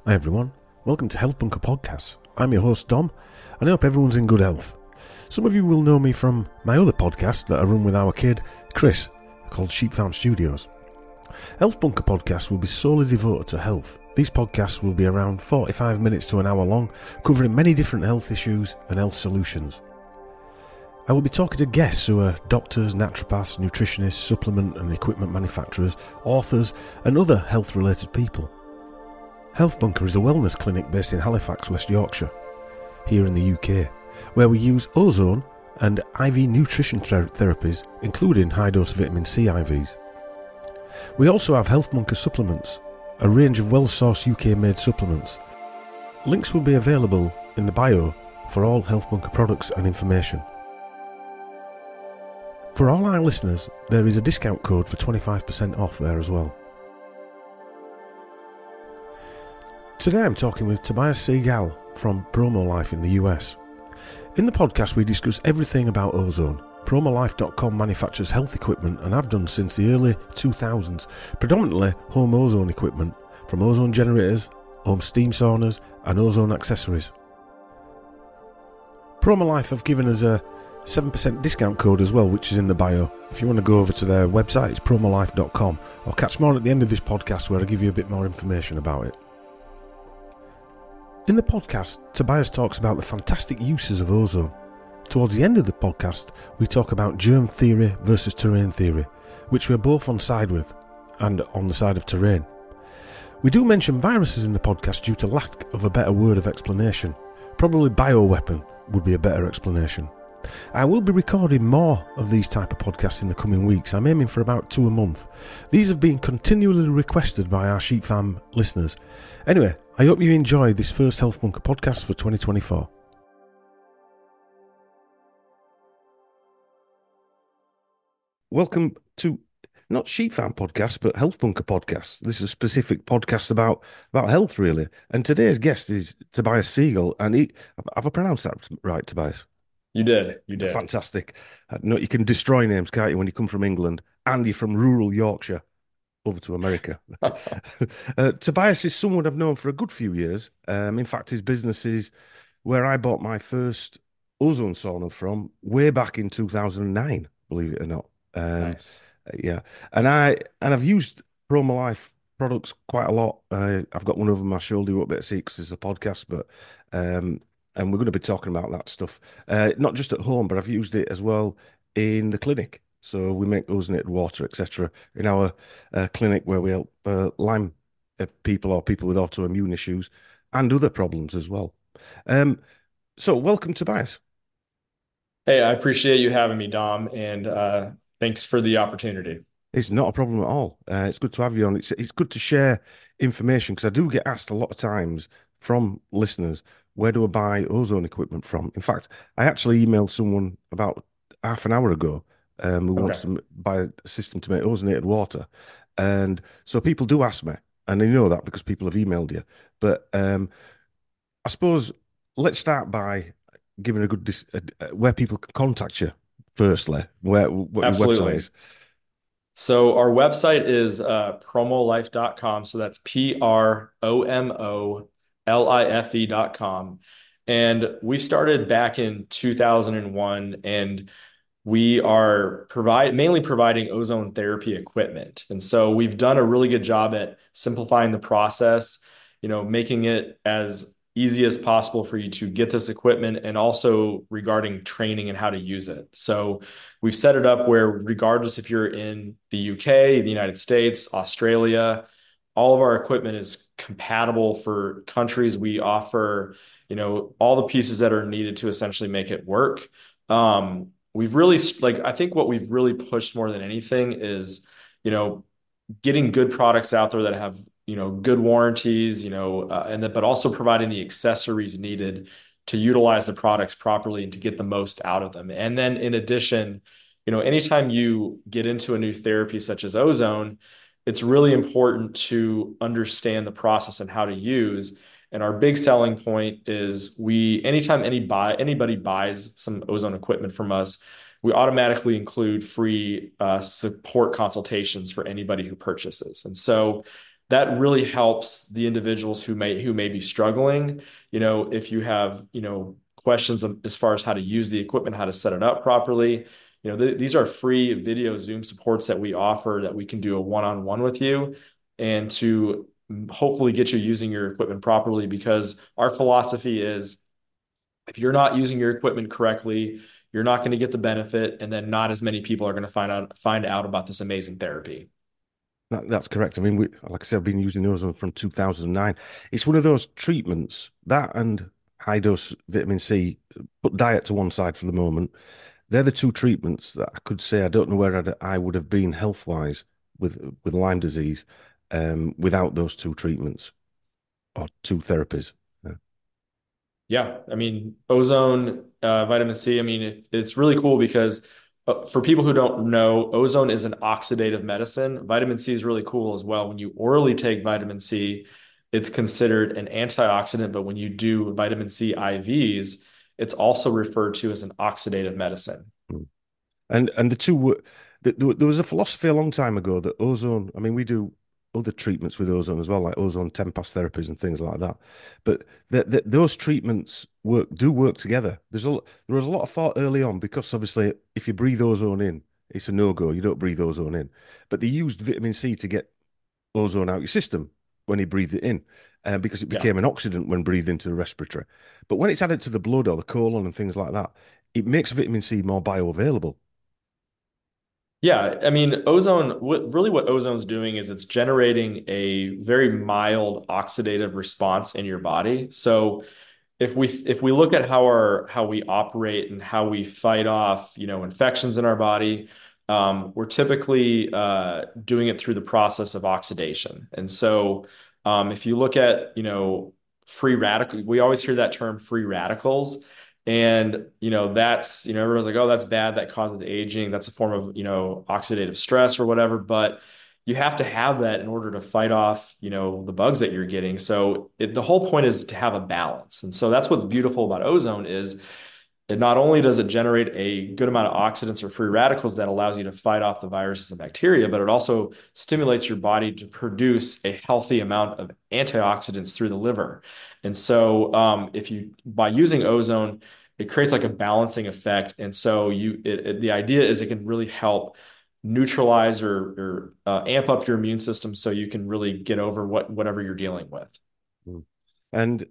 Hi everyone, welcome to Health Bunker Podcast. I'm your host Dom, and I hope everyone's in good health. Some of you will know me from my other podcast that I run with our kid, Chris, called Sheep Farm Studios. Health Bunker Podcast will be solely devoted to health. These podcasts will be around 45 minutes to an hour long, covering many different health issues and health solutions. I will be talking to guests who are doctors, naturopaths, nutritionists, supplement and equipment manufacturers, authors and other health-related people. Health Bunker is a wellness clinic based in Halifax, West Yorkshire, here in the UK, where we use ozone and IV nutrition therapies, including high-dose vitamin C IVs. We also have Health Bunker supplements, a range of well-sourced UK-made supplements. Links will be available in the bio for all Health Bunker products and information. For all our listeners, there is a discount code for 25% off there as well. Today I'm talking with Tobias Segal from Promolife in the US. In the podcast we discuss everything about ozone. Promolife.com manufactures health equipment and have done since the early 2000s, predominantly home ozone equipment, from ozone generators, home steam saunas and ozone accessories. Promolife have given us a 7% discount code as well, which is in the bio. If you want to go over to their website, it's promolife.com. I'll catch more at the end of this podcast where I give you a bit more information about it. In the podcast, Tobias talks about the fantastic uses of ozone. Towards the end of the podcast, we talk about germ theory versus terrain theory, which we're both on side with, and on the side of terrain. We do mention viruses in the podcast due to lack of a better word of explanation. Probably bioweapon would be a better explanation. I will be recording more of these type of podcasts in the coming weeks. I'm aiming for about 2 a month. These have been continually requested by our Sheep Farm listeners. Anyway, I hope you enjoyed this first Health Bunker podcast for 2024. Welcome to not Sheep Farm podcast, but Health Bunker podcast. This is a specific podcast about health, really. And today's guest is Tobias Segal, and have I pronounced that right, Tobias? You did. Fantastic. No, you can destroy names, can't you, when you come from England and you're from rural Yorkshire over to America. Tobias is someone I've known for a good few years. In fact, his business is where I bought my first ozone sauna from way back in 2009, believe it or not. Nice. Yeah. And I've used Promolife products quite a lot. I've got one over my shoulder, you won't be able to see because it's a podcast, but and we're going to be talking about that stuff, not just at home, but I've used it as well in the clinic. So we make ozonated water, etc., in our clinic where we help Lyme people or people with autoimmune issues and other problems as well. So welcome, Tobias. Hey, I appreciate you having me, Dom, and thanks for the opportunity. It's not a problem at all. It's good to have you on. It's good to share information because I do get asked a lot of times from listeners, where do I buy ozone equipment from? In fact, I actually emailed someone about half an hour ago who wants to buy a system to make ozonated water. And so people do ask me, and they know that because people have emailed you. But I suppose let's start by giving a good where people can contact you firstly, what your website is. So our website is promolife.com. So that's PROMOLIFE.com. And we started back in 2001, and we are mainly providing ozone therapy equipment. And so we've done a really good job at simplifying the process, making it as easy as possible for you to get this equipment, and also regarding training and how to use it. So we've set it up where regardless if you're in the UK, the United States, Australia, all of our equipment is compatible for countries. We offer, all the pieces that are needed to essentially make it work. We've really, I think what we've really pushed more than anything is, getting good products out there that have, good warranties, but also providing the accessories needed to utilize the products properly and to get the most out of them. And then in addition, anytime you get into a new therapy such as ozone, it's really important to understand the process and how to use. And our big selling point is anytime anybody buys some ozone equipment from us, we automatically include free support consultations for anybody who purchases. And so that really helps the individuals who may be struggling. If you have, questions as far as how to use the equipment, how to set it up properly. These are free video Zoom supports that we offer that we can do a one-on-one with you and to hopefully get you using your equipment properly because our philosophy is if you're not using your equipment correctly, you're not going to get the benefit, and then not as many people are going to find out about this amazing therapy. That's correct. I mean, like I said, I've been using ozone from 2009. It's one of those treatments that and high dose vitamin C, put diet to one side for the moment. They're the two treatments that I could say I don't know where I would have been health wise with Lyme disease without those two treatments or two therapies. Yeah. Yeah, I mean, ozone, vitamin C, I mean, it's really cool because for people who don't know, ozone is an oxidative medicine. Vitamin C is really cool as well. When you orally take vitamin C, it's considered an antioxidant, but when you do vitamin C IVs, it's also referred to as an oxidative medicine. Mm. And the two were there was a philosophy a long time ago that ozone. I mean, we do other treatments with ozone as well, like ozone TEMPAS therapies and things like that. But those treatments work together. There was a lot of thought early on because obviously if you breathe ozone in, it's a no-go. You don't breathe ozone in. But they used vitamin C to get ozone out your system when you breathed it in, because it Yeah. became an oxidant when breathed into the respiratory. But when it's added to the blood or the colon and things like that, it makes vitamin C more bioavailable. Yeah, I mean, ozone, what ozone's doing is it's generating a very mild oxidative response in your body. So if we look at how we operate and how we fight off, infections in our body, we're typically doing it through the process of oxidation. And so, if you look at, free radical, we always hear that term free radicals. And, that's, everyone's like, oh, that's bad. That causes aging. That's a form of, oxidative stress or whatever. But you have to have that in order to fight off, the bugs that you're getting. So the whole point is to have a balance. And so that's what's beautiful about ozone is it not only does it generate a good amount of oxidants or free radicals that allows you to fight off the viruses and bacteria, but it also stimulates your body to produce a healthy amount of antioxidants through the liver. And so, if you by using ozone, it creates like a balancing effect. And so the idea is it can really help neutralize or amp up your immune system so you can really get over whatever you're dealing with. Mm. And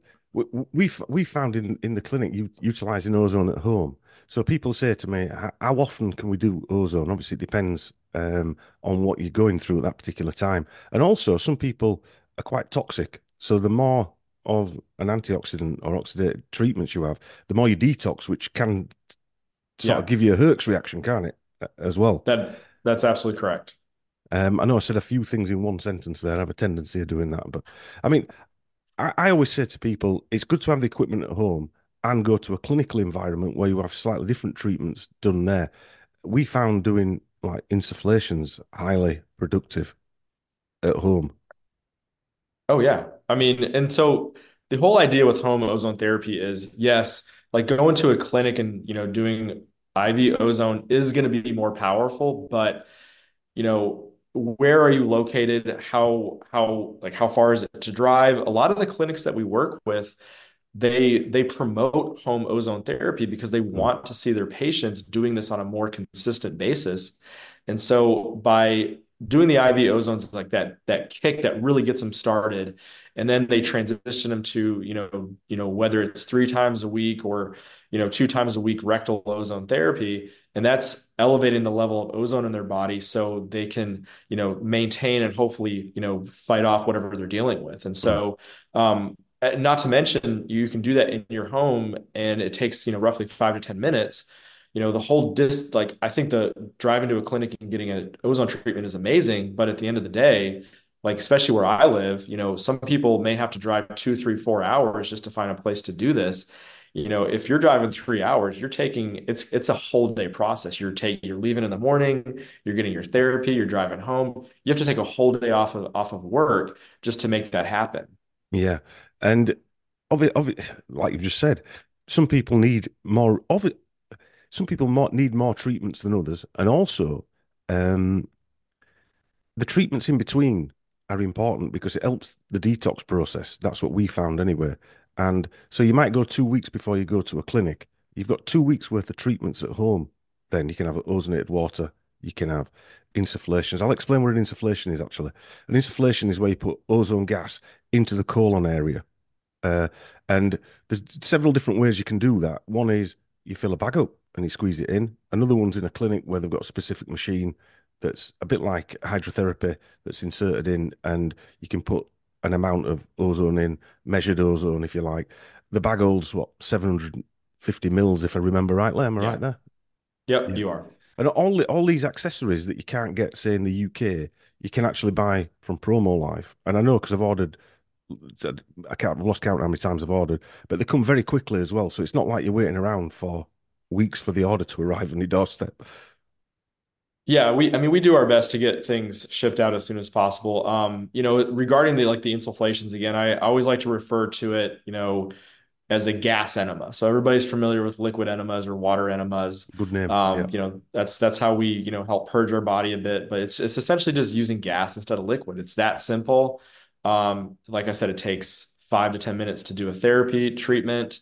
we found in the clinic utilizing ozone at home. So people say to me, how often can we do ozone? Obviously, it depends on what you're going through at that particular time. And also, some people are quite toxic. So the more of an antioxidant or oxidative treatments you have, the more you detox, which can sort of Yeah, give you a Herx reaction, can't it? As well. that's absolutely correct. I know I said a few things in one sentence there. I have a tendency of doing that, but I mean, I always say to people, it's good to have the equipment at home and go to a clinical environment where you have slightly different treatments done there. We found doing like insufflations highly productive at home. Oh yeah. I mean, and so the whole idea with home ozone therapy is yes, like going to a clinic and, doing IV ozone is going to be more powerful, but where are you located? How far is it to drive? A lot of the clinics that we work with, they promote home ozone therapy because they Mm, want to see their patients doing this on a more consistent basis. And so by doing the IV ozones like that kick that really gets them started, and then they transition them to, whether it's 3 times a week or, 2 times a week rectal ozone therapy, and that's elevating the level of ozone in their body so they can, maintain and hopefully, fight off whatever they're dealing with. And mm, so, not to mention, you can do that in your home, and it takes, roughly 5 to 10 minutes. The whole like I think the driving to a clinic and getting an ozone treatment is amazing, but at the end of the day, like especially where I live, some people may have to drive 2, 3, 4 hours just to find a place to do this. If you're driving 3 hours, it's a whole day process. You're leaving in the morning, you're getting your therapy, you're driving home. You have to take a whole day off of work just to make that happen. yeah. And like you've just said, some people need more of it. Some people need more treatments than others. And also, um, the treatments in between. are important because it helps the detox process. That's what we found anyway. And so you might go 2 weeks before you go to a clinic. You've got 2 weeks worth of treatments at home. Then you can have ozonated water. You can have insufflations. I'll explain what an insufflation is actually. An insufflation is where you put ozone gas into the colon area. Uh, and there's several different ways you can do that. One is you fill a bag up and you squeeze it in. Another one's in a clinic where they've got a specific machine that's a bit like hydrotherapy that's inserted in, and you can put an amount of ozone in, measured ozone, if you like. The bag holds what, 750 mils, if I remember rightly. Am I right Yeah. there? Yep, Yeah. you are. And all these accessories that you can't get, say, in the UK, you can actually buy from Promo Life. And I know because I've ordered, I've lost count how many times I've ordered, but they come very quickly as well. So it's not like you're waiting around for weeks for the order to arrive on your doorstep. Yeah, I mean, we do our best to get things shipped out as soon as possible. Regarding the insufflations again, I always like to refer to it, as a gas enema. So everybody's familiar with liquid enemas or water enemas. Good name. Yeah. That's how we, help purge our body a bit, but it's essentially just using gas instead of liquid. It's that simple. Like I said, it takes 5 to 10 minutes to do a therapy treatment.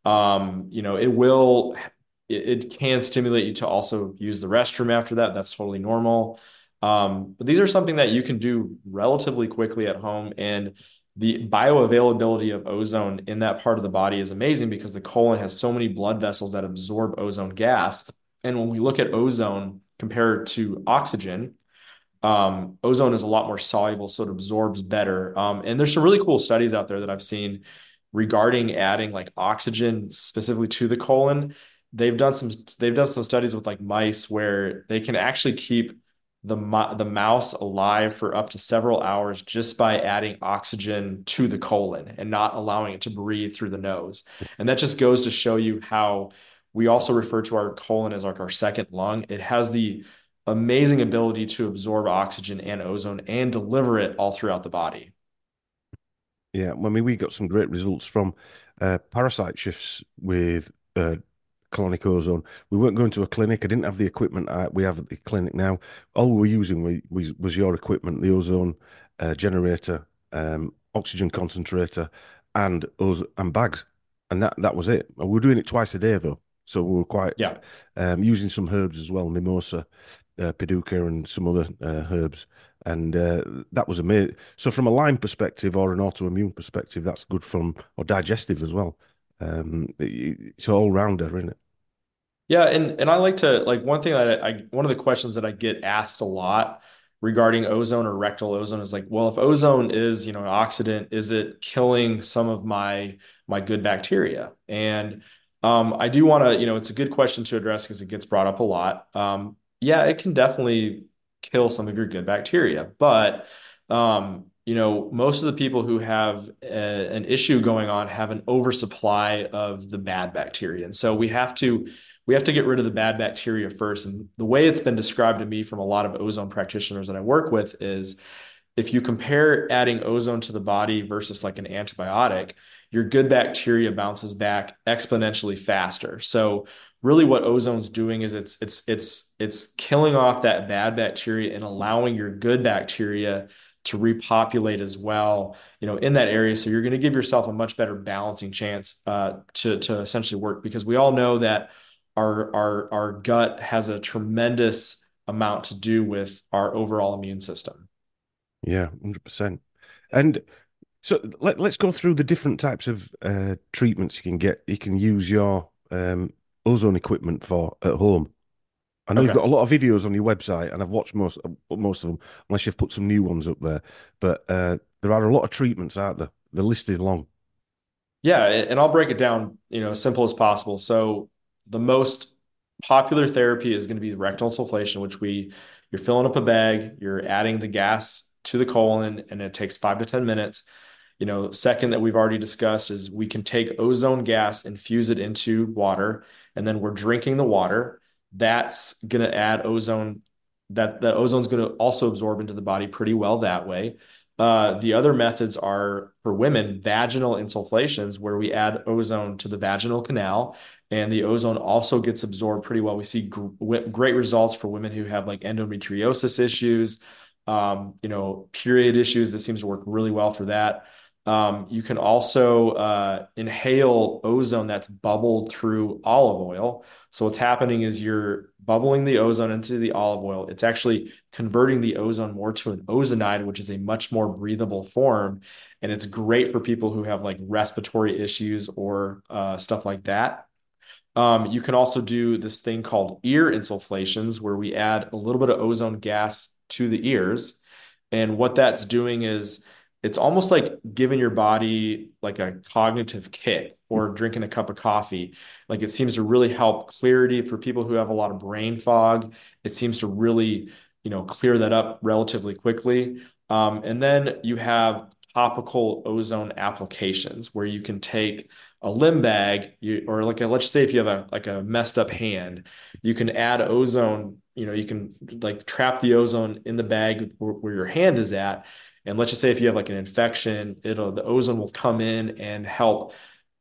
It can stimulate you to also use the restroom after that. That's totally normal. But these are something that you can do relatively quickly at home. And the bioavailability of ozone in that part of the body is amazing because the colon has so many blood vessels that absorb ozone gas. And when we look at ozone compared to oxygen, ozone is a lot more soluble, so it absorbs better. And there's some really cool studies out there that I've seen regarding adding like oxygen specifically to the colon. They've done some studies with like mice where they can actually keep the mouse alive for up to several hours just by adding oxygen to the colon and not allowing it to breathe through the nose. And that just goes to show you how we also refer to our colon as like our second lung. It has the amazing ability to absorb oxygen and ozone and deliver it all throughout the body. Yeah, I mean, we got some great results from parasite shifts with colonic ozone. We weren't going to a clinic. I didn't have the equipment. We have at the clinic now. All we were using was your equipment, the ozone generator, oxygen concentrator, and bags, and that was it. And we were doing it twice a day though, so we were quite Yeah. using some herbs as well, mimosa, Piduca, and some other herbs. And that was amazing. So, from a Lyme perspective or an autoimmune perspective, that's good or digestive as well. It's all rounder, isn't it? Yeah, and I like to like one thing that one of the questions that I get asked a lot regarding ozone or rectal ozone is like, well, if ozone is, an oxidant, is it killing some of my good bacteria? And I do want to, it's a good question to address because it gets brought up a lot. Yeah, it can definitely kill some of your good bacteria, but most of the people who have an issue going on have an oversupply of the bad bacteria, and so we have to get rid of the bad bacteria first. And the way it's been described to me from a lot of ozone practitioners that I work with is if you compare adding ozone to the body versus like an antibiotic, your good bacteria bounces back exponentially faster. So really what ozone's doing is it's killing off that bad bacteria and allowing your good bacteria to repopulate as well, in that area. So you're going to give yourself a much better balancing chance to essentially work because we all know that our gut has a tremendous amount to do with our overall immune system. Yeah, 100%. And so let's go through the different types of treatments you can get. You can use your ozone equipment for at home. I know you've got Okay. a lot of videos on your website, and I've watched most of them, unless you've put some new ones up there. But there are a lot of treatments out there. The list is long. Yeah, and I'll break it down, as simple as possible. So the most popular therapy is going to be rectal insufflation, which you're filling up a bag, you're adding the gas to the colon, and it takes 5 to 10 minutes. Second that we've already discussed is we can take ozone gas, infuse it into water, and then we're drinking the water. That's going to add ozone. That ozone's going to also absorb into the body pretty well that way. The other methods are for women, vaginal insufflations, where we add ozone to the vaginal canal, and the ozone also gets absorbed pretty well. We see great results for women who have like endometriosis issues. period issues. This seems to work really well for that. You can also inhale ozone that's bubbled through olive oil. So what's happening is you're bubbling the ozone into the olive oil. It's actually converting the ozone more to an ozonide, which is a much more breathable form. And it's great for people who have like respiratory issues or stuff like that. You can also do this thing called ear insufflations, where we add a little bit of ozone gas to the ears. And what that's doing is it's almost like giving your body like a cognitive kick or drinking a cup of coffee. Like it seems to really help clarity for people who have a lot of brain fog. It seems to really, clear that up relatively quickly. And then you have topical ozone applications where you can take a limb bag, or like let's say if you have a messed up hand, you can add ozone. You can like trap the ozone in the bag where your hand is at, and let's just say if you have like an infection, the ozone will come in and help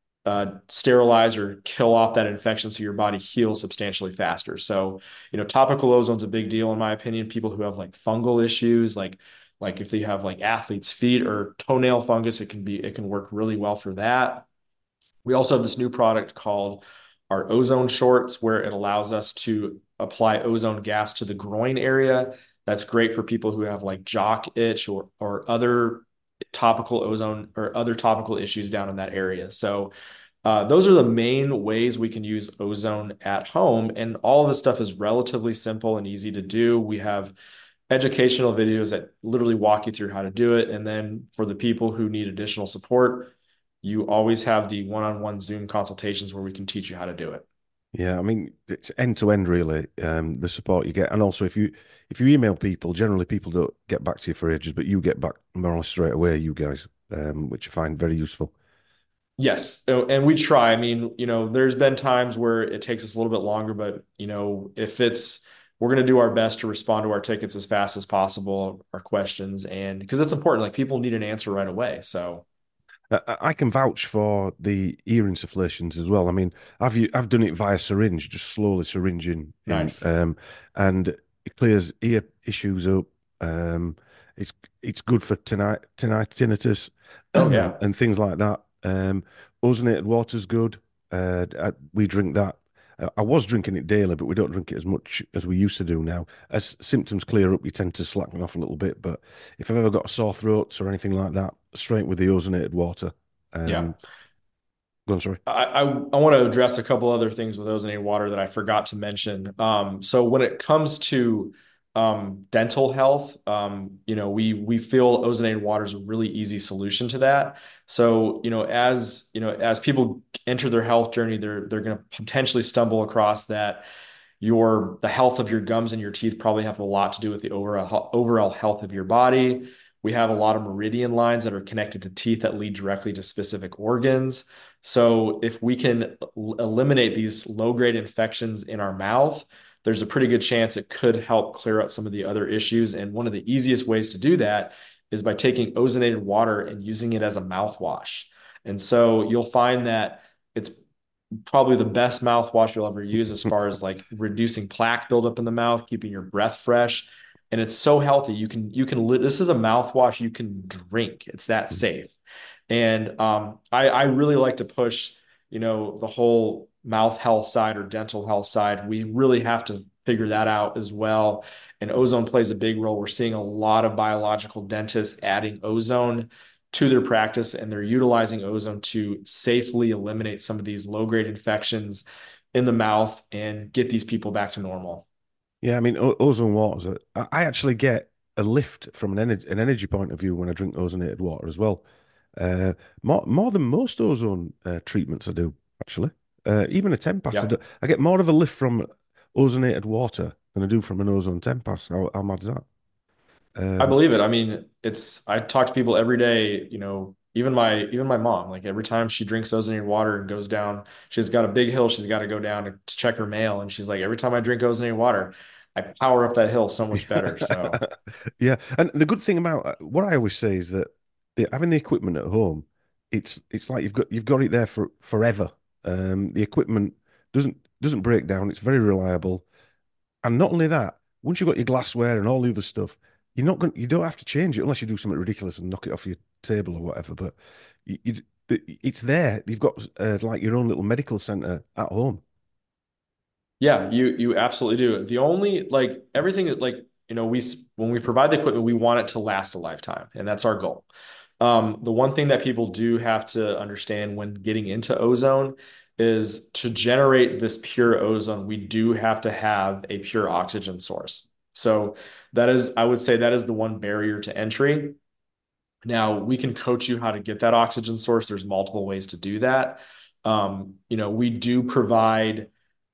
sterilize or kill off that infection so your body heals substantially faster. So, topical ozone's a big deal in my opinion. People who have like fungal issues, like if they have like athlete's feet or toenail fungus, it can work really well for that. We also have this new product called our ozone shorts, where it allows us to apply ozone gas to the groin area. That's great for people who have like jock itch or other topical ozone or other topical issues down in that area. So those are the main ways we can use ozone at home. And all of this stuff is relatively simple and easy to do. We have educational videos that literally walk you through how to do it. And then for the people who need additional support, you always have the one-on-one Zoom consultations where we can teach you how to do it. Yeah, I mean it's end to end really. The support you get, and also if you email people, generally people don't get back to you for ages, but you get back more or less straight away, you guys, which I find very useful. Yes, and we try. I mean, there's been times where it takes us a little bit longer, but if we're going to do our best to respond to our tickets as fast as possible, our questions, and because it's important, like people need an answer right away. So, I can vouch for the ear insufflations as well. I mean, I've done it via syringe, just slowly syringing in, nice. and it clears ear issues up. Um, it's it's good for tinnitus Oh yeah. and things like that. Ozonated water's good. We drink that. I was drinking it daily, but we don't drink it as much as we used to do now. As symptoms clear up, you tend to slacken off a little bit. But if I've ever got sore throats or anything like that, straight with the ozonated water. Yeah. Um, go on, sorry. I want to address a couple other things with ozonated water that I forgot to mention. So when it comes to dental health, we feel ozonated water is a really easy solution to that. So, as people enter their health journey, they're going to potentially stumble across that the health of your gums and your teeth probably have a lot to do with the overall health of your body. We have a lot of meridian lines that are connected to teeth that lead directly to specific organs. So if we can eliminate these low-grade infections in our mouth, there's a pretty good chance it could help clear out some of the other issues. And one of the easiest ways to do that is by taking ozonated water and using it as a mouthwash. And so you'll find that it's probably the best mouthwash you'll ever use as far as like reducing plaque buildup in the mouth, keeping your breath fresh. And it's so healthy. This is a mouthwash you can drink. It's that safe. And I really like to push, the whole mouth health side or dental health side. We really have to figure that out as well. And ozone plays a big role. We're seeing a lot of biological dentists adding ozone to their practice, and they're utilizing ozone to safely eliminate some of these low-grade infections in the mouth and get these people back to normal. Yeah, I mean, ozone waters. I actually get a lift from an energy point of view when I drink ozonated water as well. More than most ozone treatments I do actually. Even a Tempass, Yeah. I get more of a lift from ozonated water than I do from an ozone Tempass. How mad is that? I Um, believe it. I mean, I talk to people every day, even my mom, like every time she drinks ozonated water and goes down, she's got a big hill she's got to go down to check her mail. And she's like, every time I drink ozonated water, I power up that hill so much better. So yeah, and the good thing about what I always say is that having the equipment at home, it's like you've got it there for forever. The equipment doesn't break down. It's very reliable, and not only that, once you've got your glassware and all the other stuff, you don't have to change it unless you do something ridiculous and knock it off your table or whatever. But it's there. You've got like your own little medical center at home. Yeah, you absolutely do. The only like everything that like when we provide the equipment, we want it to last a lifetime, and that's our goal. The one thing that people do have to understand when getting into ozone is to generate this pure ozone, we do have to have a pure oxygen source. So that is, I would say that is the one barrier to entry. Now, we can coach you how to get that oxygen source. There's multiple ways to do that. We do provide,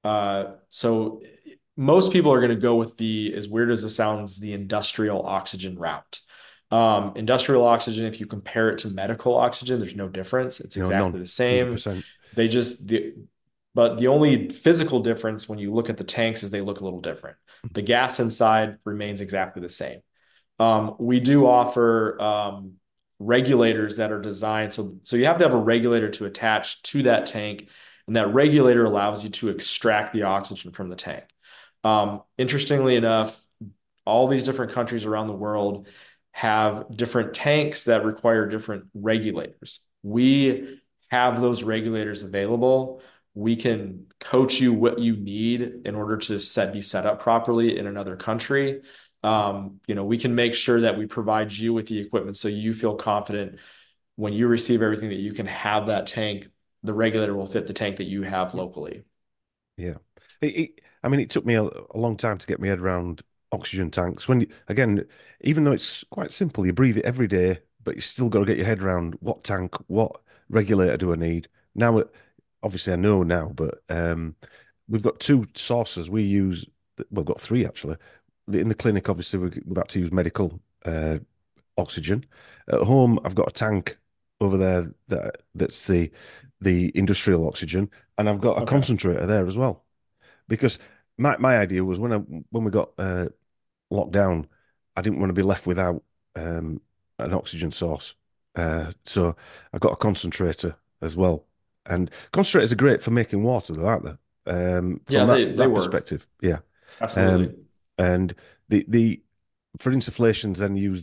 so most people are going to go with the, as weird as it sounds, the industrial oxygen route. Industrial oxygen, if you compare it to medical oxygen, there's no difference. It's exactly None, the same. 100%. They just, the, but the only physical difference when you look at the tanks is they look a little different. The gas inside remains exactly the same. We do offer regulators that are designed so you have to have a regulator to attach to that tank, and that regulator allows you to extract the oxygen from the tank. Interestingly enough, all these different countries around the world have different tanks that require different regulators. We have those regulators available. We can coach you what you need in order to be set up properly in another country. We can make sure that we provide you with the equipment so you feel confident when you receive everything that you can have that tank, the regulator will fit the tank that you have locally. Yeah. I mean, it took me a long time to get my head around oxygen tanks. Again, even though it's quite simple, you breathe it every day, but you still got to get your head around what tank, what regulator do I need? Now, obviously, I know now, but we've got two sources we use. Well, we've got three actually. In the clinic, obviously, we've had to use medical oxygen. At home, I've got a tank over there that's the industrial oxygen, and I've got a Okay. concentrator there as well. Because my idea was when we got locked down, I didn't want to be left without an oxygen source. So I got a concentrator as well. And concentrators are great for making water, though, aren't they? From Yeah, they that work. perspective, yeah. Um, Absolutely. and the for insufflations, then use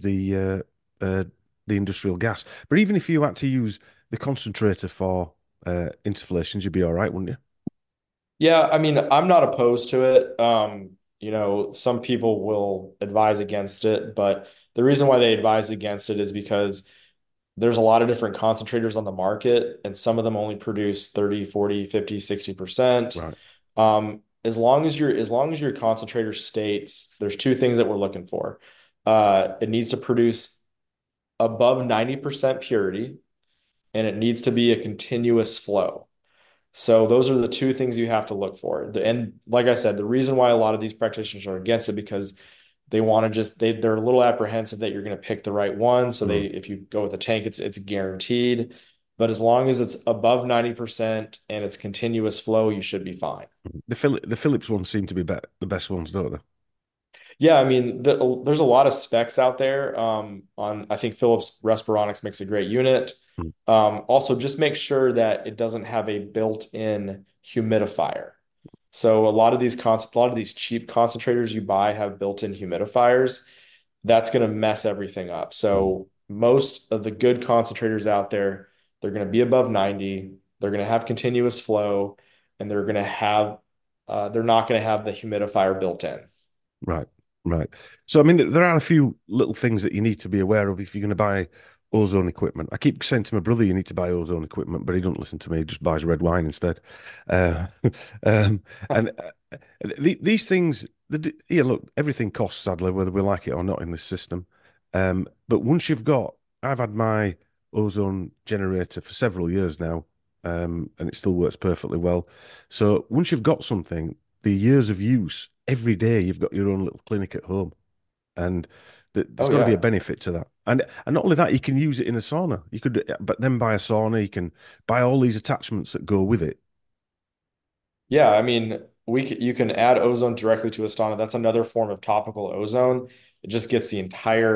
the industrial gas. But even if you had to use the concentrator for insufflations, you'd be all right, wouldn't you? Yeah, I mean, I'm not opposed to it. Some people will advise against it, but the reason why they advise against it is because there's a lot of different concentrators on the market, and some of them only produce 30, 40, 50, 60%. Right. As long as your concentrator states, there's two things that we're looking for. It needs to produce above 90% purity, and it needs to be a continuous flow. So those are the two things you have to look for. And like I said, the reason why a lot of these practitioners are against it because they want to they're a little apprehensive that you're going to pick the right one. So Mm. if you go with a tank, it's guaranteed. But as long as it's above 90% and it's continuous flow, you should be fine. The Philips ones seem to be the best ones, don't they? Yeah, I mean, there's a lot of specs out there. I think Philips Respironics makes a great unit. Mm. Also, just make sure that it doesn't have a built-in humidifier. So a lot of these cheap concentrators you buy have built-in humidifiers. That's going to mess everything up. Mm. So most of the good concentrators out there, they're going to be above 90. They're going to have continuous flow, and they're not going to have the humidifier built in. Right, right. So, I mean, there are a few little things that you need to be aware of if you're going to buy ozone equipment. I keep saying to my brother, you need to buy ozone equipment, but he don't listen to me. He just buys red wine instead. Uh, and these things, yeah, look, everything costs, sadly, whether we like it or not in this system. But once I've had my ozone generator for several years now, and it still works perfectly well. So once you've got something, the years of use, every day you've got your own little clinic at home, and there's Oh got to be a yeah. benefit to that. And not only that, you can use it in a sauna. You could, but then buy a sauna. You can buy all these attachments that go with it. Yeah, I mean, you can add ozone directly to Astana. That's another form of topical ozone. It just gets the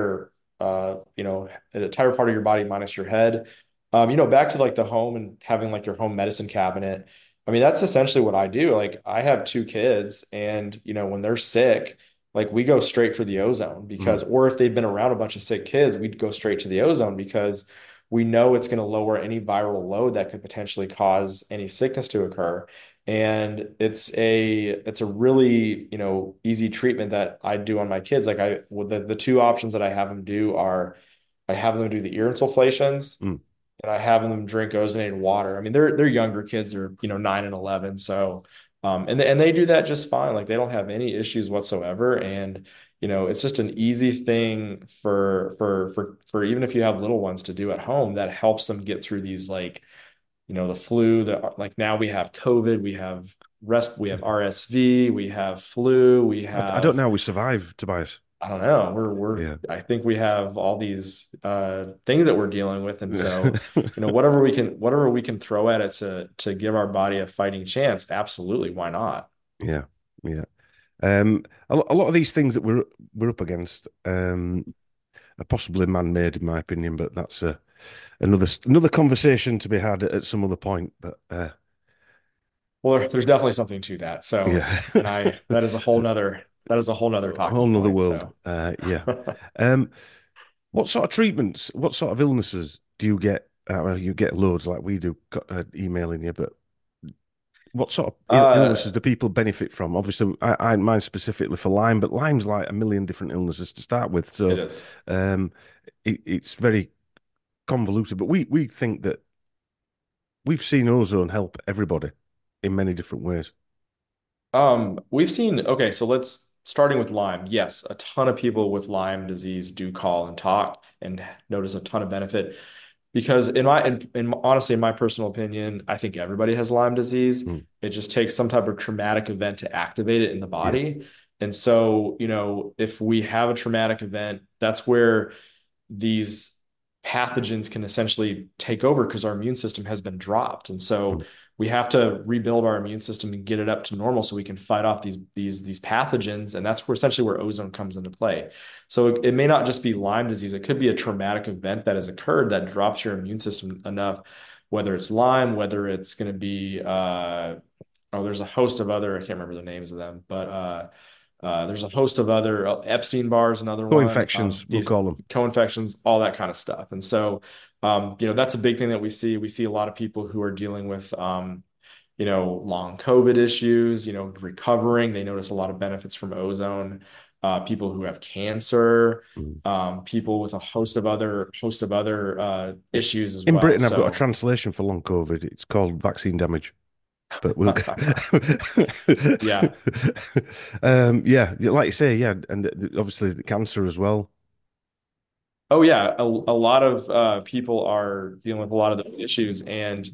entire part of your body minus your head. Back to like the home and having like your home medicine cabinet. I mean, that's essentially what I do. Like I have two kids and when they're sick, like we go straight for the ozone Mm. because, or if they've been around a bunch of sick kids, we'd go straight to the ozone because we know it's going to lower any viral load that could potentially cause any sickness to occur. And it's a really, easy treatment that I do on my kids. Like well, the two options that I have them do are I have them do the ear insufflations Mm. and I have them drink ozonated water. I mean, they're younger kids, they're 9 and 11, so and they do that just fine. Like they don't have any issues whatsoever, and it's just an easy thing for even if you have little ones to do at home that helps them get through these like the flu that like now we have COVID, we have RSV, we have flu, we I don't have know how we survive, Tobias. I don't know. We're Yeah. I think we have all these things that we're dealing with, and so whatever we can throw at it to give our body a fighting chance, absolutely, why not? Yeah. Yeah. A lot of these things that we're up against are possibly man-made, in my opinion, but that's another conversation to be had at some other point. But Well, there's definitely something to that. So, yeah, and I that is a whole nother a whole talking nother point. world. So, Yeah. Um, what sort of treatments, what sort of illnesses do you get? You get loads like we do, emailing you, but what sort of illnesses uh, do people benefit from? Obviously, mine specifically for Lyme, but Lyme's like a million different illnesses to start with, it so is. um, it's very convoluted. But we think that we've seen ozone help everybody in many different ways. We've seen, okay, so let's starting with Lyme. Yes, a ton of people with Lyme disease do call and talk and notice a ton of benefit because honestly, in my personal opinion, I think everybody has Lyme disease. Mm, It just takes some type of traumatic event to activate it in the yeah. body. And so, if we have a traumatic event, that's where these pathogens can essentially take over because our immune system has been dropped. And so Mm, we have to rebuild our immune system and get it up to normal so we can fight off these pathogens. And that's where essentially where ozone comes into play. So it may not just be Lyme disease, it could be a traumatic event that has occurred that drops your immune system enough, whether it's Lyme, whether it's going to be there's a host of other, I can't remember the names of them, but there's a host of other Epstein-Barr's, another one, co-infections, we'll these call them. co-infections, all that kind of stuff. And so, that's a big thing that we see. We see a lot of people who are dealing with, long COVID issues, recovering. They notice a lot of benefits from ozone. People who have cancer, Mm. people with a host of other issues as In well. Britain, I've got a So, translation for long COVID. It's called vaccine damage. But we'll yeah. yeah, like you say, yeah, and obviously the cancer as well. Oh yeah, a lot of people are dealing with a lot of the issues, and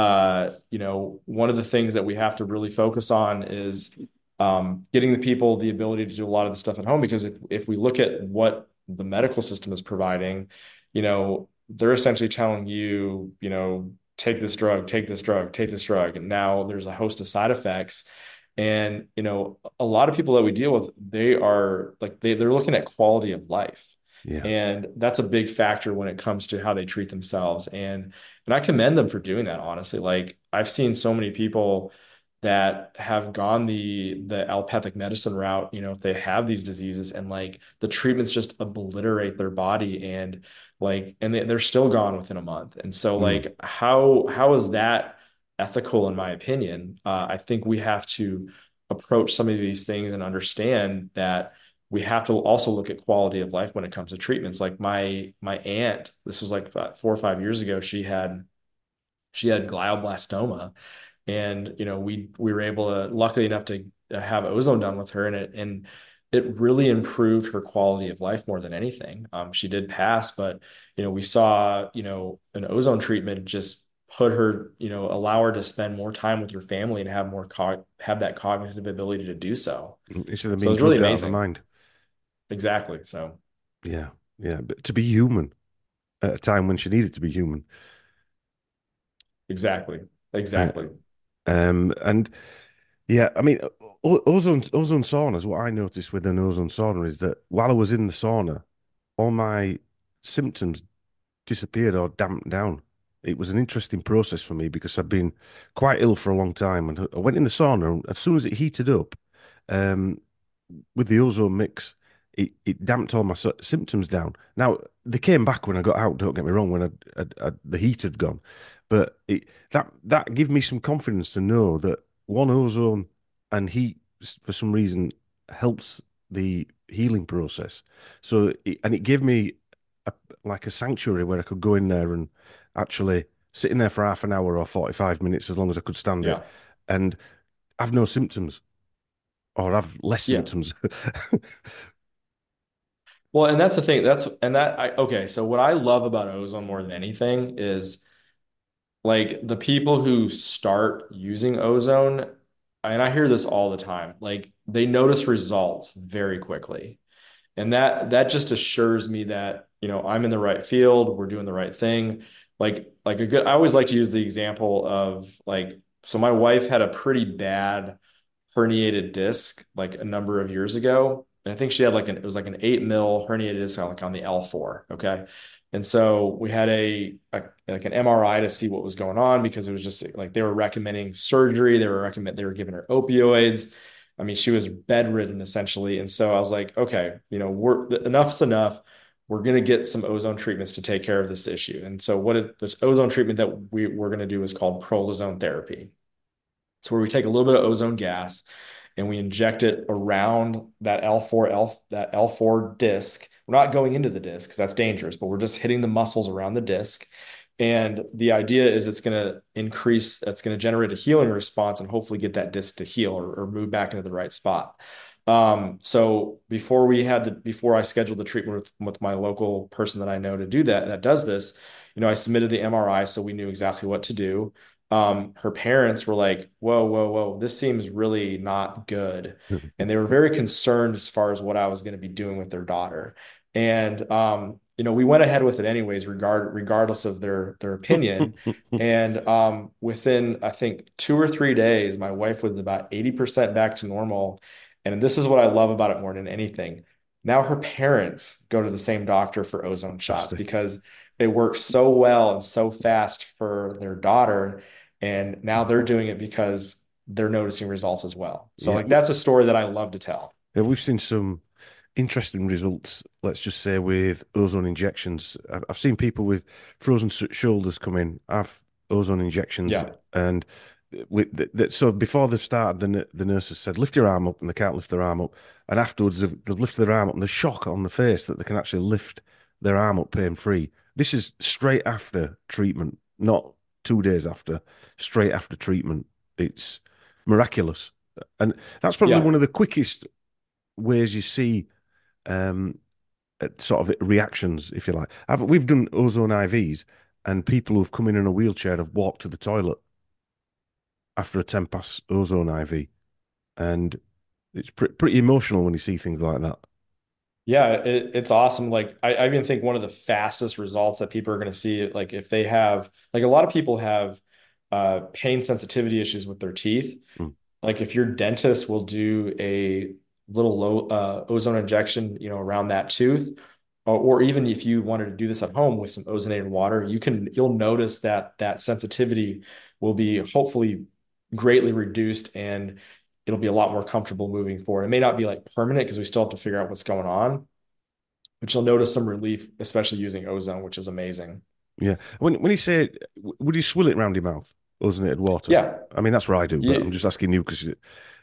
one of the things that we have to really focus on is getting the people the ability to do a lot of the stuff at home. Because if we look at what the medical system is providing, they're essentially telling you, take this drug, take this drug, take this drug, and now there's a host of side effects. And a lot of people that we deal with, they are like they're looking at quality of life. Yeah. And that's a big factor when it comes to how they treat themselves. And I commend them for doing that, honestly. Like I've seen so many people that have gone the allopathic medicine route, if they have these diseases and like the treatments just obliterate their body and they're still gone within a month. And so Mm. like how is that ethical in my opinion? I think we have to approach some of these things and understand that we have to also look at quality of life when it comes to treatments. Like my aunt, this was like about 4 or 5 years ago, she had glioblastoma, and we were able to luckily enough to have ozone done with her, and it really improved her quality of life more than anything. She did pass, but we saw an ozone treatment just put her, allow her to spend more time with her family and have that cognitive ability to do so. Instead of So being it's really drugged out of the amazing. mind. Exactly. So Yeah, yeah, but to be human at a time when she needed to be human. exactly. Uh, Exactly. and yeah, I mean, ozone saunas. What I noticed with an ozone sauna is that while I was in the sauna, all my symptoms disappeared or damped down. It was an interesting process for me because I'd been quite ill for a long time, and I went in the sauna, and as soon as it heated up, um, with the ozone mix, it damped all my symptoms down. Now they came back when I got out. Don't get me wrong, when the heat had gone, but that gave me some confidence to know that one, ozone and heat for some reason helps the healing process. And it gave me a, like a sanctuary where I could go in there and actually sit in there for half an hour or 45 minutes as long as I could stand it, Yeah. and have no symptoms or have less Yeah. symptoms. Well, and that's the thing. Okay. So what I love about ozone more than anything is like the people who start using ozone, and I hear this all the time, like they notice results very quickly. And that just assures me that, I'm in the right field, we're doing the right thing. I always like to use the example of like, so my wife had a pretty bad herniated disc like a number of years ago. And I think she had it was like an 8 mil herniated disc like on the L4. Okay. And so we had like an MRI to see what was going on because it was just like they were recommending surgery. They were giving her opioids. I mean, she was bedridden essentially. And so I was like, okay, enough's enough. We're going to get some ozone treatments to take care of this issue. And so what is the ozone treatment that we're going to do is called prolozone therapy. It's where we take a little bit of ozone gas and we inject it around that L4 disc. We're not going into the disc because that's dangerous, but we're just hitting the muscles around the disc. And the idea is that's going to generate a healing response and hopefully get that disc to heal or move back into the right spot. So before I scheduled the treatment with my local person that I know to do that does this, I submitted the MRI so we knew exactly what to do. Her parents were like, whoa, whoa, whoa, this seems really not good. And they were very concerned as far as what I was going to be doing with their daughter. And, we went ahead with it anyways, regardless of their opinion. And within, I think, 2 or 3 days, my wife was about 80% back to normal. And this is what I love about it more than anything. Now her parents go to the same doctor for ozone shots Fantastic. because they work so well and so fast for their daughter. And now they're doing it because they're noticing results as well. So Yeah. like that's a story that I love to tell. Yeah, we've seen some interesting results, let's just say, with ozone injections. I've seen people with frozen shoulders come in, have ozone injections, Yeah. and so before they've started, the nurses said, lift your arm up, and they can't lift their arm up. And afterwards, they've lifted their arm up, and the shock on the face that they can actually lift their arm up pain free. This is straight after treatment, not 2 days after, straight after treatment. It's miraculous. And that's probably Yeah. one of the quickest ways you see um, sort of reactions, if you like. We've done ozone IVs, and people who've come in a wheelchair have walked to the toilet after a 10 pass ozone IV. And it's pretty emotional when you see things like that. Yeah, it's awesome. Like I even think one of the fastest results that people are going to see, like if they have, like a lot of people have pain sensitivity issues with their teeth. Mm. Like if your dentist will do a little low ozone injection, around that tooth, or even if you wanted to do this at home with some ozonated water, you'll notice that that sensitivity will be hopefully greatly reduced and it'll be a lot more comfortable moving forward. It may not be like permanent because we still have to figure out what's going on, but you'll notice some relief, especially using ozone, which is amazing. Yeah. When you say, would you swill it around your mouth, ozonated water? Yeah. I mean, that's what I do, but Yeah. I'm just asking you because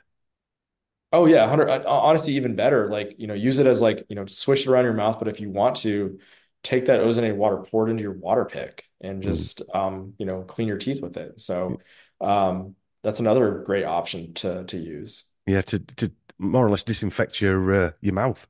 Oh yeah, 100 honestly even better. Like, use it as like, swish it around your mouth, but if you want to take that ozonated water, pour it into your water pick and mm, just clean your teeth with it. So that's another great option to use. yeah, to more or less disinfect your mouth.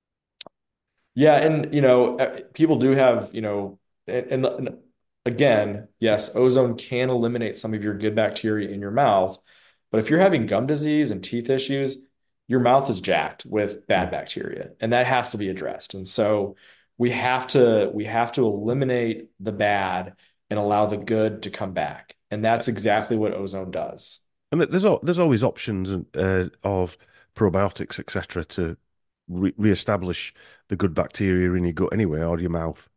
Yeah, and people do have, and again, yes, ozone can eliminate some of your good bacteria in your mouth, but if you're having gum disease and teeth issues, your mouth is jacked with Mm. bad bacteria, and that has to be addressed. And so we have to eliminate the bad and allow the good to come back. And that's exactly what ozone does. And there's always options of probiotics, etc., to reestablish the good bacteria in your gut anyway, or your mouth.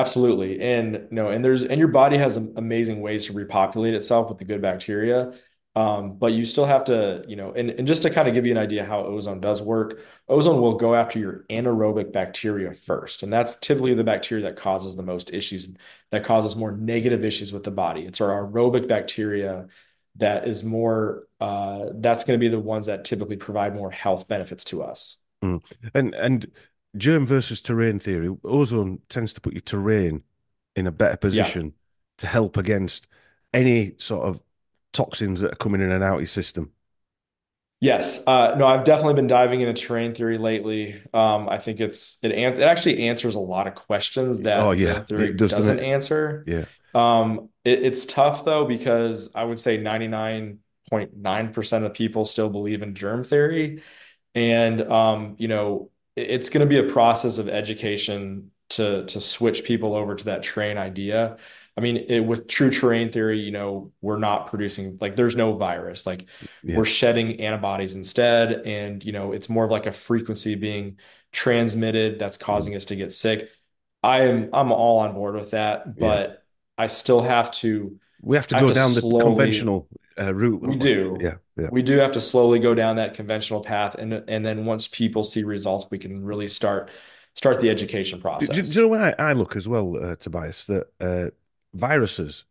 Absolutely. And no, and your body has amazing ways to repopulate itself with the good bacteria. But you still have to, and just to kind of give you an idea how ozone does work, ozone will go after your anaerobic bacteria first. And that's typically the bacteria that causes the most issues, that causes more negative issues with the body. It's our aerobic bacteria that is more, that's going to be the ones that typically provide more health benefits to us. Mm. And germ versus terrain theory, ozone tends to put your terrain in a better Yeah. position to help against any sort of toxins that are coming in and out of your system. Yes. No, I've definitely been diving into terrain theory lately. I think it actually answers a lot of questions Oh that yeah, germ theory it does, doesn't doesn't it? answer. Yeah, It's tough though, because I would say 99.9% of people still believe in germ theory. And it's going to be a process of education to switch people over to that terrain idea. I mean, with true terrain theory, we're not producing, like, there's no virus. Like, yeah, we're shedding antibodies instead, and it's more of like a frequency being transmitted that's mm, causing us to get sick. I'm all on board with that, yeah. but I still have to We have to I have go to down the slowly conventional route, we don't we? do. Yeah, yeah. We do have to slowly go down that conventional path, and then once people see results, we can really start the education Do you process. know where I look as well, Tobias? That viruses,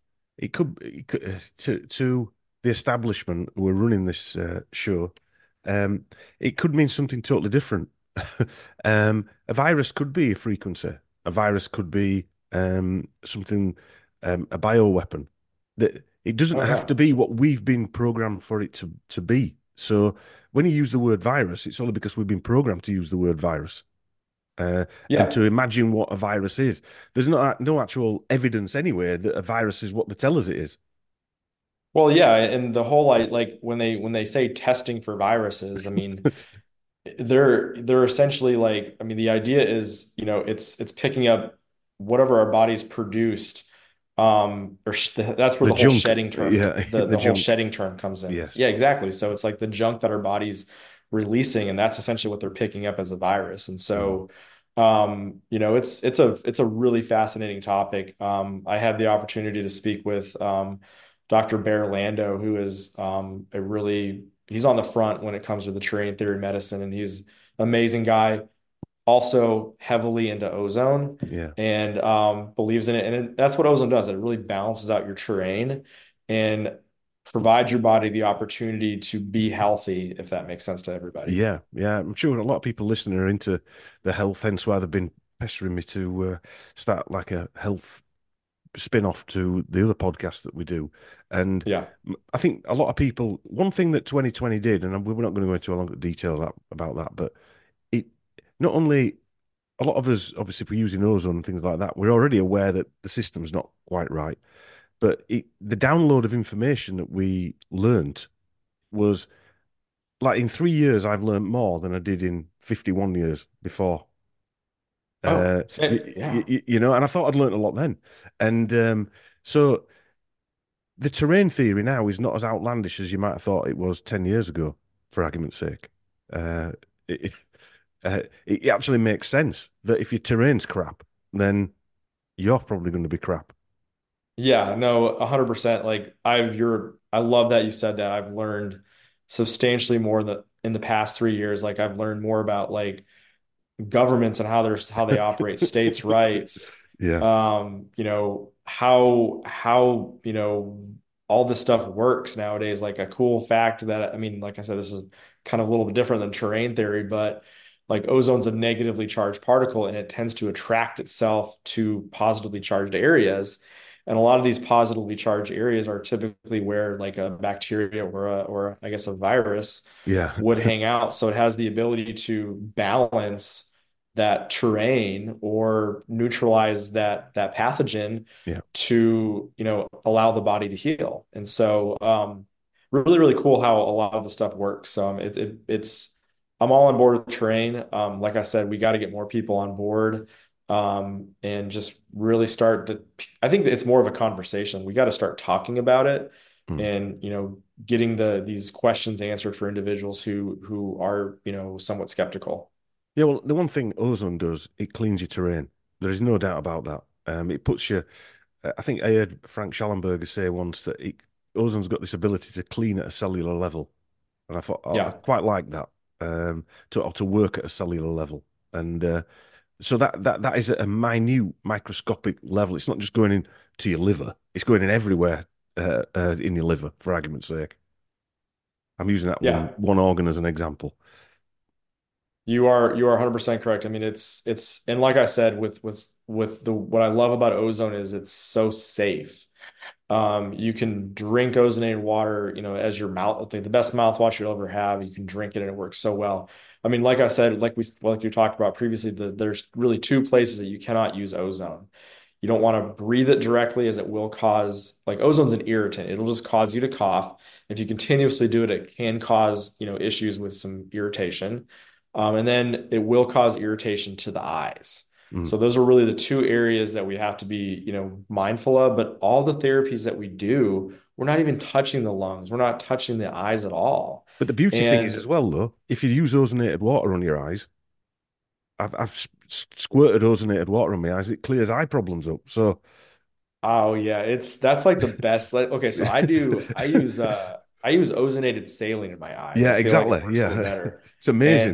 to the establishment who are running this show, um, it could mean something totally different. A virus could be a frequency. A virus could be something, a bioweapon. That it doesn't Oh have yeah. to be what we've been programmed for it to be. So when you use the word virus, it's only because we've been programmed to use the word virus and Yeah. to imagine what a virus is. There's no actual evidence anywhere that a virus is what they tell us it is. Well, yeah, and the whole, like when they say testing for viruses, I mean, they're essentially, like, I mean, the idea is, it's picking up whatever our bodies produced, that's where The the whole junk, shedding term yeah, the the the whole junk. shedding term comes in. Yes, Yeah, exactly. So it's like the junk that our body's releasing, and that's essentially what they're picking up as a virus. And mm, so, it's a really fascinating topic. I had the opportunity to speak with Dr. Bear Lando, who is he's on the front when it comes to the terrain theory medicine, and he's an amazing guy, also heavily into ozone, yeah, and believes in it. And that's what ozone does. It really balances out your terrain and provides your body the opportunity to be healthy, if that makes sense to everybody. yeah, yeah. I'm sure a lot of people listening are into the health, hence why they've been pestering me to start like a health spin-off to the other podcast that we do. And Yeah. I think a lot of people, one thing that 2020 did, and we're not going to go into a lot of detail about that, but it not only a lot of us, obviously, if we're using ozone and things like that, we're already aware that the system's not quite right. But the download of information that we learnt was like in 3 years, I've learned more than I did in 51 years before. Oh, yeah. And I thought I'd learned a lot then. And so the terrain theory now is not as outlandish as you might have thought it was 10 years ago, for argument's sake. Uh, it, it actually makes sense that if your terrain's crap, then you're probably going to be crap. Yeah, no, 100%. Like, I love that you said that. I've learned substantially more in the past 3 years. Like, I've learned more about, like, governments and how they operate, states' rights, Yeah, how all this stuff works nowadays. Like, a cool fact that, I mean, like I said, this is kind of a little bit different than terrain theory, but like, ozone's a negatively charged particle, and it tends to attract itself to positively charged areas. And a lot of these positively charged areas are typically where, like, a bacteria or I guess a virus yeah, would hang out. So it has the ability to balance that terrain or neutralize that pathogen yeah, to, allow the body to heal. And so, really, really cool how a lot of the stuff works. It's I'm all on board with terrain. Like I said, we got to get more people on board. And just really I think that it's more of a conversation. We got to start talking about it, mm. and getting these questions answered for individuals who are, somewhat skeptical. Yeah. Well, the one thing ozone does, it cleans your terrain. There is no doubt about that. It puts you. I think I heard Frank Schallenberger say once that ozone's got this ability to clean at a cellular level, and I thought I Yeah. quite like that, to work at a cellular level, and so that is at a minute microscopic level. It's not just going into your liver; it's going in everywhere in your liver. For argument's sake, I'm using that Yeah. one organ as an example. You are 100% correct. I mean, it's and like I said, with the what I love about ozone is it's so safe. You can drink ozonated water, as your mouth, the best mouthwash you'll ever have. You can drink it and it works so well. I mean, like I said, like you talked about previously, there's really two places that you cannot use ozone. You don't want to breathe it directly as it will cause, like ozone's an irritant. It'll just cause you to cough. If you continuously do it, it can cause, issues with some irritation. And then it will cause irritation to the eyes. Mm. So those are really the two areas that we have to be, mindful of. But all the therapies that we do, we're not even touching the lungs. We're not touching the eyes at all. But the beauty thing is And as well, though, if you use ozonated water on your eyes, I've squirted ozonated water on my eyes. It clears eye problems up. So oh yeah, that's like the best. Like, okay, so I use ozonated saline in my eyes. yeah, I feel like it exactly. works even Yeah, better. it's amazing. And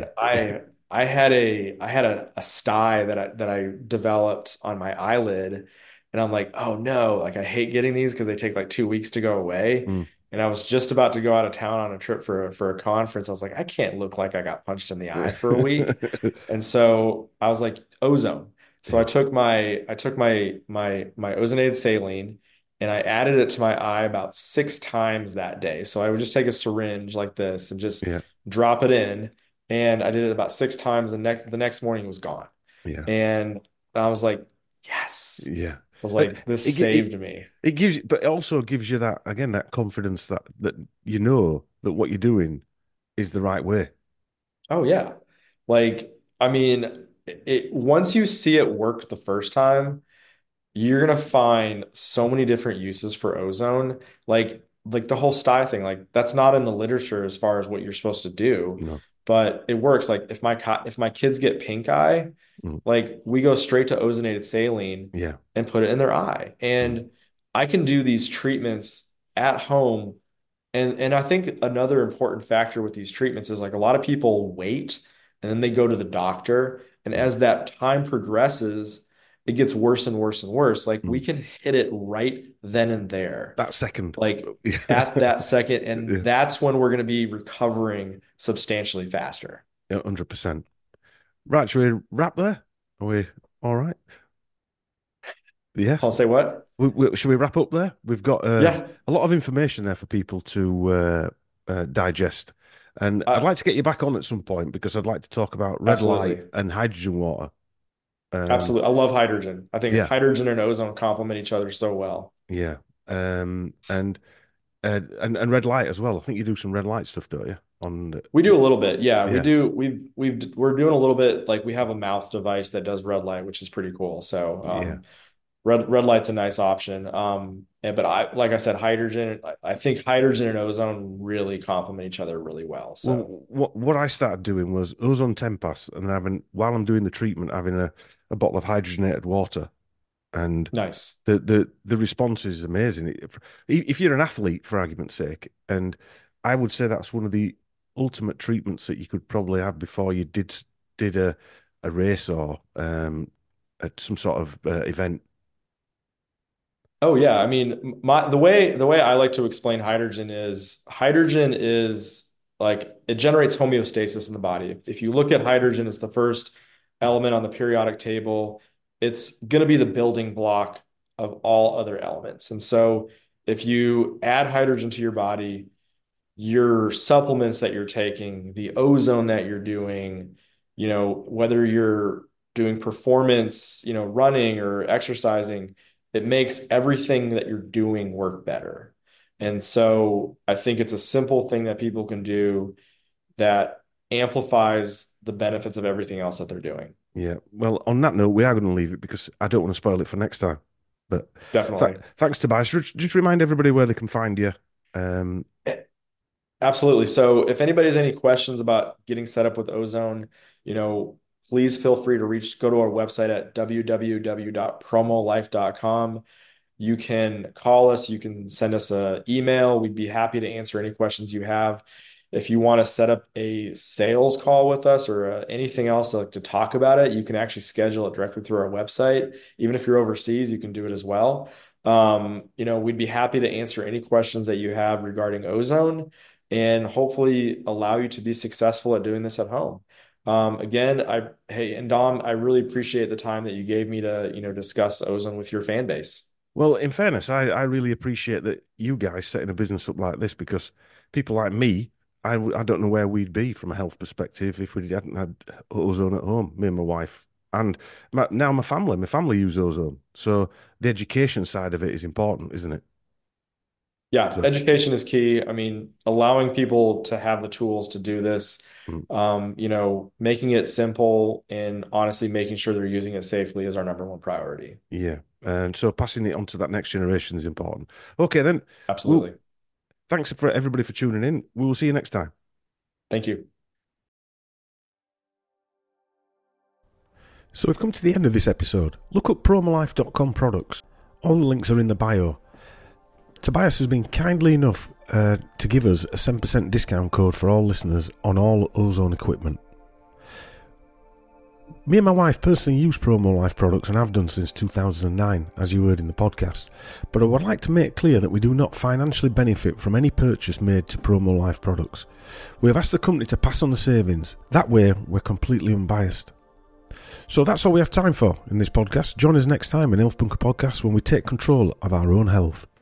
I had a sty that I developed on my eyelid, and I'm like, oh no, like I hate getting these because they take like 2 weeks to go away. Mm. And I was just about to go out of town on a trip for a conference. I was like, I can't look like I got punched in the eye for a week. And so I was like, ozone. So Yeah, I took my ozonated saline and I added it to my eye about 6 times that day. So I would just take a syringe like this and just yeah, drop it in. And I did it about 6 times. The next morning it was gone. yeah, And I was like, yes. yeah. I was But like, this it it saved me. it gives you, but it also gives you that again that confidence that you know that what you're doing is the right way. Oh yeah. Like, I mean, once you see it work the first time, you're gonna find so many different uses for ozone. Like the whole sty thing, like that's not in the literature as far as what you're supposed to do, No. but it works. Like if my kids get pink eye, Mm. like we go straight to ozonated saline Yeah. and put it in their eye. Mm. And I can do these treatments at home. And I think another important factor with these treatments is like a lot of people wait and then they go to the doctor. And Mm. as that time progresses, it gets worse and worse and worse. Like we Mm. can hit it right then and there, That second. like at Yeah. that second. And Yeah. that's when we're going to be recovering substantially faster. Yeah, 100%. Right, should we wrap there? Are we all right? Yeah. I'll say what? Should we wrap up there? We've got Yeah, a lot of information there for people to digest. And I'd uh, like to get you back on at some point because I'd like to talk about red light absolutely. and hydrogen water. Um, Absolutely. I love hydrogen. I think yeah, hydrogen and ozone complement each other so well. yeah. And red light as well. I think you do some red light stuff, don't you? We do a little bit. Yeah, we Yeah, do. We're doing a little bit. Like we have a mouth device that does red light, which is pretty cool. So, yeah. red light's a nice option. But like I said, hydrogen, I think hydrogen and ozone really complement each other really well. So Well, what I started doing was ozone Tempass, and having while I'm doing the treatment, having a bottle of hydrogenated water, and nice. the response is amazing. If you're an athlete, for argument's sake, and I would say that's one of the ultimate treatments that you could probably have before you did a race or some sort of event. Oh yeah. I mean, the way I like to explain hydrogen is like it generates homeostasis in the body. If you look at hydrogen as the first element on the periodic table, it's going to be the building block of all other elements. And so if you add hydrogen to your body, your supplements that you're taking, the ozone that you're doing, whether you're doing performance, running or exercising, it makes everything that you're doing work better. And so I think it's a simple thing that people can do that amplifies the benefits of everything else that they're doing. Yeah. Well, on that note, we are going to leave it because I don't want to spoil it for next time. But Definitely. thanks, Tobias. Just remind everybody where they can find you. Um, Absolutely. So if anybody has any questions about getting set up with Ozone, you know, please feel free to go to our website at www.promolife.com. you can call us, you can send us an email. We'd be happy to answer any questions you have. If you want to set up a sales call with us or anything else to talk about it, you can actually schedule it directly through our website. Even if you're overseas, you can do it as well. We'd be happy to answer any questions that you have regarding ozone and hopefully allow you to be successful at doing this at home. Again, and Dom, I really appreciate the time that you gave me to, discuss ozone with your fan base. Well, in fairness, I really appreciate that you guys setting a business up like this, because people like me, I don't know where we'd be from a health perspective if we hadn't had ozone at home, me and my wife. And now my family use ozone. So the education side of it is important, isn't it? Yeah, So, education is key. I mean, allowing people to have the tools to do this, mm, making it simple and honestly making sure they're using it safely is our number one priority. yeah. And so passing it on to that next generation is important. Okay, then. Well, Absolutely. thanks for everybody for tuning in. We will see you next time. Thank you. So we've come to the end of this episode. Look up promolife.com products. All the links are in the bio. Tobias has been kindly enough to give us a 7% discount code for all listeners on all ozone equipment. Me and my wife personally use Promolife products and have done since 2009, as you heard in the podcast, but I would like to make clear that we do not financially benefit from any purchase made to Promolife products. We have asked the company to pass on the savings. That way, we're completely unbiased. So that's all we have time for in this podcast. Join us next time in Health Bunker Podcast when we take control of our own health.